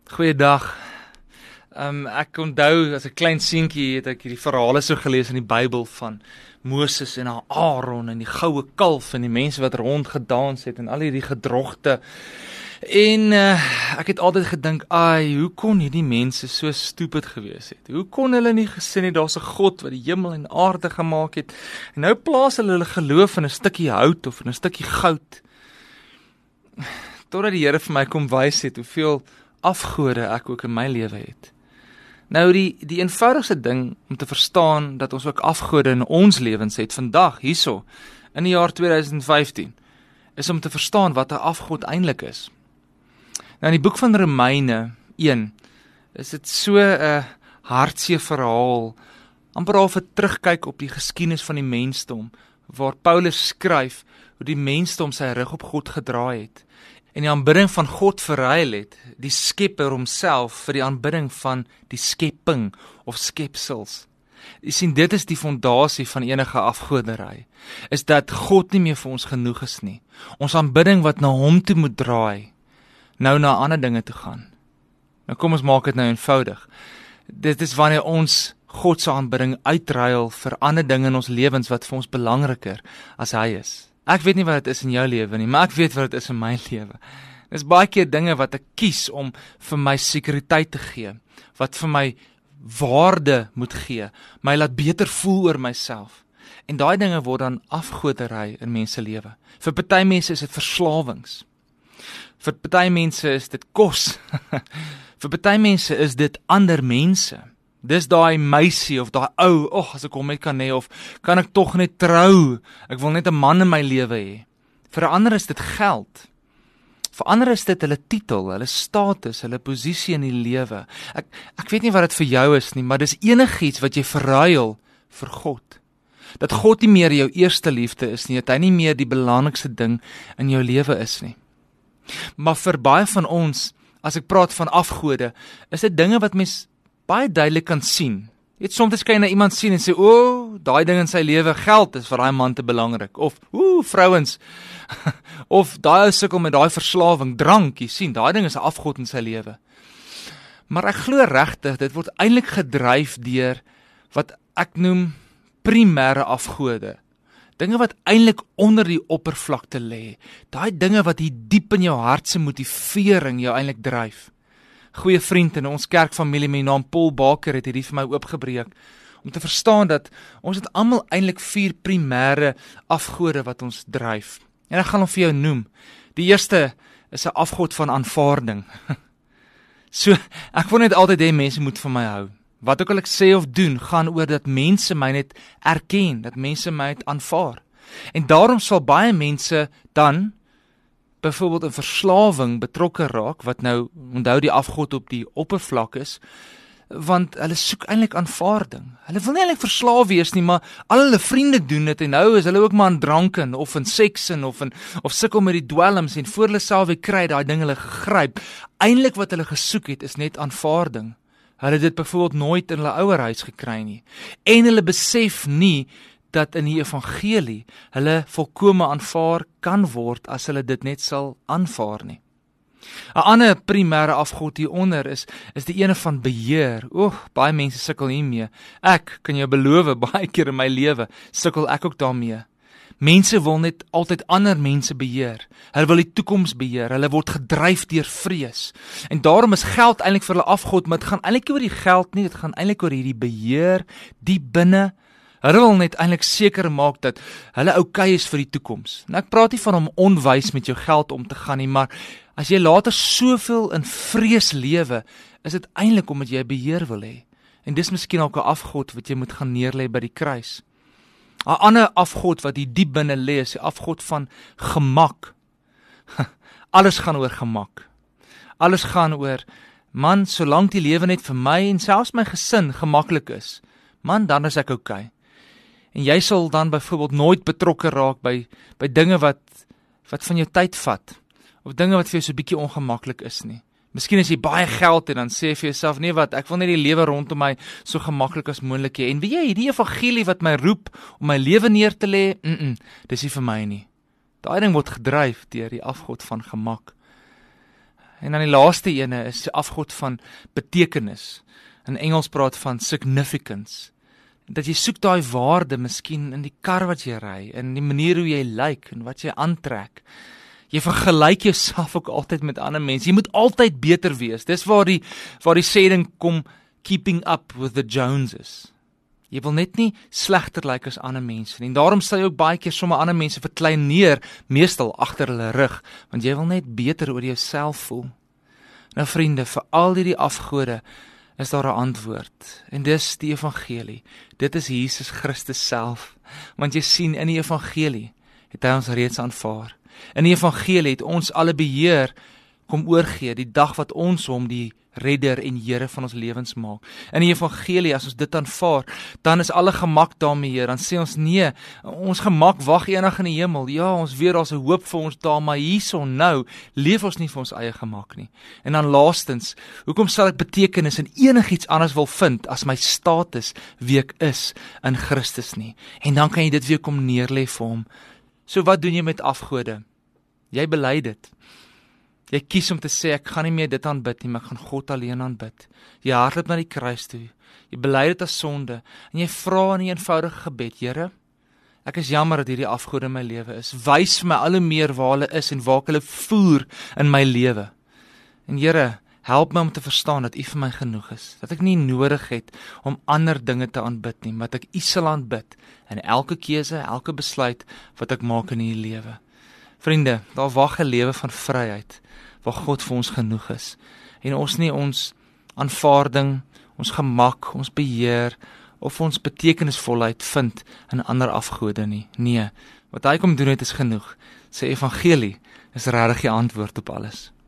Goeiedag. Ek onthou as 'n klein seentjie het ek hierdie verhale so gelees in die Bybel van Moses en Aaron en die goue kalf en die mense wat rondgedans het en al hierdie gedrogte. En ek het altyd gedink, hoe kon hierdie mense so stupid gewees het? Hoe kon hulle nie gesien het daar's 'n God wat die hemel en aarde gemaak het? En nou plaas hulle geloof in 'n stukkie hout of in 'n stukkie goud. Totdat die Here vir my kom wys het hoeveel afgode ek ook in my lewe het. Nou die eenvoudigste ding om te verstaan dat ons ook afgode in ons lewens het vandag hierso in die jaar 2015 is om te verstaan wat 'n afgod eintlik is. Nou in die boek van Romeine 1 is dit so 'n hartseer verhaal, amper half 'n terugkyk op die geskiedenis van die mensdom, waar Paulus skryf hoe die mensdom sy rug op God gedraai het en die aanbidding van God verruil het, die skepper homself vir die aanbidding van die skepping of skepsels. Jy sien, dit is die fondasie van enige afgoderry, is dat God nie meer vir ons genoeg is nie. Ons aanbidding wat na hom toe moet draai, nou na ander dinge toe gaan. Nou kom ons maak dit nou eenvoudig. Dit is wanneer ons God se aanbidding uitruil vir ander dinge in ons lewens wat vir ons belangriker as hy is. Ek weet nie wat dit is in jou lewe nie, maar ek weet wat dit is in my lewe. Dis baie keer dinge wat ek kies om vir my sekuriteit te gee, wat vir my waarde moet gee, my laat beter voel oor myself. En daai dinge word dan afgoderry in mense lewe. Vir party mense is dit verslawings. Vir party mense is dit kos. Vir party mense is dit ander mense. Dis daai meisie of daai ou, as ek hom net kan hê, of kan ek tog net trou? Ek wil net 'n man in my lewe hê. Vir 'n ander is dit geld. Vir ander is dit hulle titel, hulle status, hulle posisie in die lewe. Ek weet nie wat dit vir jou is nie, maar dis enigiets wat jy verruil vir God. Dat God nie meer jou eerste liefde is nie, dat hy nie meer die belangrikste ding in jou lewe is nie. Maar vir baie van ons, as ek praat van afgode, is dit dinge wat mens baie duidelik kan sien. Jy soms kan jy na iemand sien en sê, daai ding in sy lewe, geld is vir daai man te belangrik. Of, vrouens. Of daai ou sukkel met daai verslawing, drank, jy sien, daai ding is 'n afgod in sy lewe. Maar ek glo regtig, dit word eintlik gedryf deur wat ek noem primêre afgode. Dinge wat eintlik onder die oppervlakte lê. Daai dinge wat hier diep in jou hart se motivering jou eintlik dryf. Goeie vriend in ons kerkfamilie met die naam Paul Baker het hierdie vir my oopgebreek, om te verstaan dat ons het almal eintlik 4 primêre afgode wat ons dryf. En ek gaan hom vir jou noem. Die eerste is 'n afgod van aanvaarding. So, ek wil net altyd hê mense moet van my hou. Wat ook al ek sê of doen, gaan oor dat mense my net erken, dat mense my net aanvaar. En daarom sal baie mense dan byvoorbeeld 'n verslawing betrokke raak, wat nou, onthou die afgod op die oppervlak is, want hulle soek eintlik aanvaarding. Hulle wil nie eintlik verslaaf wees nie, maar al hulle vriende doen dit, en nou is hulle ook maar aan drank in, of in seks in, of sukkel met die dwelms, en voor hulle self weer kry, daai ding hulle gegryp. Eintlik wat hulle gesoek het, is net aanvaarding. Hulle het dit byvoorbeeld nooit in hulle ouerhuis gekry nie. En hulle besef nie, dat in die evangelie hulle volkome aanvaar kan word as hulle dit net sal aanvaar nie. 'n ander primêre afgod hieronder is die ene van beheer. Baie mense sukkel hiermee. Ek kan jou beloof, baie keer in my lewe sukkel ek ook daarmee. Mense wil net altyd ander mense beheer. Hulle wil die toekoms beheer. Hulle word gedryf deur vrees. En daarom is geld eintlik vir hulle afgod, maar dit gaan eintlik oor die geld nie, dit gaan eintlik oor hierdie beheer, die binne. Hulle wil net eintlik seker maak dat hulle okay is vir die toekoms. Nou ek praat nie van om onwys met jou geld om te gaan nie, maar as jy later soveel in vrees lewe, is dit eintlik omdat jy beheer wil hê. En dis miskien ook 'n afgod wat jy moet gaan neerlê by die kruis. 'n ander afgod wat hier diep binne lê, is die afgod van gemak. Alles gaan oor gemak. Alles gaan oor, man, solank die lewe net vir my en selfs my gesin gemaklik is, man, dan is ek okay. En jy sal dan byvoorbeeld nooit betrokke raak by dinge wat van jou tyd vat, of dinge wat vir jou so 'n bietjie ongemaklik is nie. Miskien as jy baie geld het, dan sê jy vir jouself, nee wat, ek wil net die lewe rondom my so gemaklik as moontlik hê. En weet jy, die evangelie wat my roep om my lewe neer te lê, dis nie vir my nie. Daai ding word gedryf deur die afgod van gemak. En dan die laaste ene is die afgod van betekenis. In Engels praat van significance. Dat jy soek daai waarde miskien in die kar wat jy ry, in die manier hoe jy lyk en wat jy aantrek. Jy vergelyk jouself ook altyd met ander mense. Jy moet altyd beter wees. Dis waar die sêding kom, keeping up with the Joneses. Jy wil net nie slegter lyk as ander mense nie. En daarom sal jy ook baie keer sommer ander mense verklein neer, meestal agter hulle rug, want jy wil net beter oor jouself voel. Nou vriende, vir al hierdie afgode is daar 'n antwoord. En dis die evangelie. Dit is Jesus Christus self. Want jy sien, in die evangelie het hy ons reeds aanvaar. In die evangelie het ons alle beheer kom oorgee, die dag wat ons hom die redder en Here van ons lewens maak. In die evangelie, as ons dit aanvaar, dan is alle gemak daarmee, Heer. Dan sê ons, nee, ons gemak wag eendag in die hemel. Ja, ons weet daar's 'n hoop vir ons daar, maar hierson nou, leef ons nie vir ons eie gemak nie. En dan laastens, hoekom sal ek betekenis in enigiets anders wil vind, as my status wie ek is in Christus nie? En dan kan jy dit weer kom neerlê vir hom. So wat doen jy met afgode? Jy bely dit. Jy kies om te sê, ek gaan nie meer dit aanbid nie, maar ek gaan God alleen aanbid. Jy hardloop na die kruis toe, jy bely dit as sonde, en jy vra in die eenvoudige gebed, Here, ek is jammer dat hierdie afgode in my lewe is. Wys vir my al hoe meer waar hulle is en waar ek hulle voer in my lewe. En Here, help my om te verstaan dat U vir my genoeg is, dat ek nie nodig het om ander dinge te aanbid nie, maar dat ek U sal aanbid in elke keuse, elke besluit wat ek maak in hierdie lewe. Vriende, daar wag 'n lewe van vryheid, waar God vir ons genoeg is, en ons nie ons aanvaarding, ons gemak, ons beheer, of ons betekenisvolheid vind in ander afgode nie. Nee, wat hy kom doen het is genoeg. Sy evangelie is regtig die antwoord op alles.